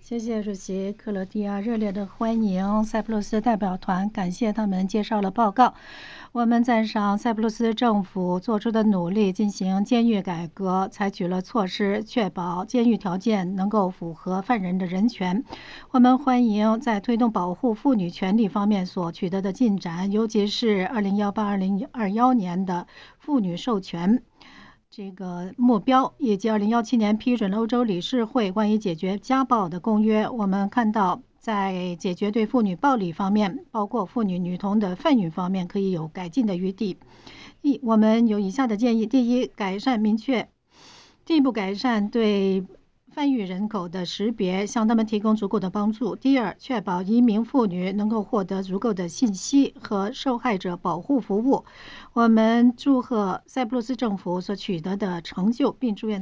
谢谢主席克罗地亚热烈的欢迎塞浦路斯代表团，感谢他们介绍了报告。我们赞赏塞浦路斯政府做出的努力，进行监狱改革，采取了措施，确保监狱条件能够符合犯人的人权。我们欢迎在推动保护妇女权利方面所取得的进展，尤其是2018-2021年的妇女授权这个目标，以及2017年批准了欧洲理事会关于解决家暴的公约。我们看到，在解决对妇女暴力方面，包括妇女、女童的贩运方面，可以有改进的余地。我们有以下的建议：第一，进一步改善对贩运人口的识别，向他们提供足够的帮助。第二，确保移民妇女能够获得足够的信息和受害者保护服务。我们祝贺塞浦路斯政府所取得的成就，并祝愿